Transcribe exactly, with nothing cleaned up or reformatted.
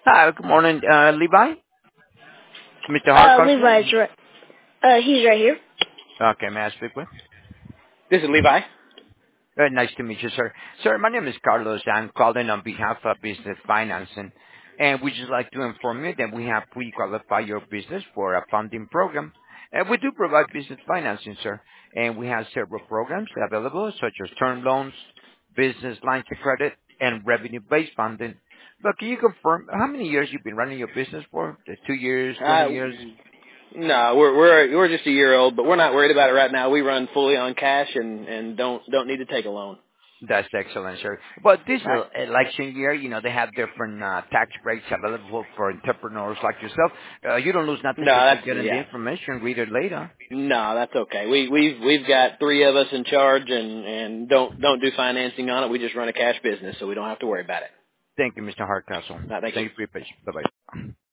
Hi, good morning, uh, Levi? mister Uh, Hardcastle? Levi's right. Uh, he's right here. Okay, may I speak with? This is Levi. Very nice to meet you, sir. Sir, my name is Carlos. I'm calling on behalf of Business Financing, and we just like to inform you that we have pre-qualified your business for a funding program. And we do provide business financing, sir, and we have several programs available, such as term loans, business lines of credit, and revenue-based funding. But can you confirm how many years you've been running your business for? Uh, Two years, Uh, twenty years? no, we're we're we're just a year old, but we're not worried about it right now. We run fully on cash and and don't don't need to take a loan. That's excellent, sir. But this All right. uh, election year, you know, they have different uh, tax breaks available for entrepreneurs like yourself. Uh, you don't lose nothing No, just by that's getting the yeah. information. Read it later. No, that's okay. We we've we've got three of us in charge and and don't don't do financing on it. We just run a cash business, so we don't have to worry about it. Thank you, mister Hardcastle. No, thank you. Thank you for your patience. Bye-bye.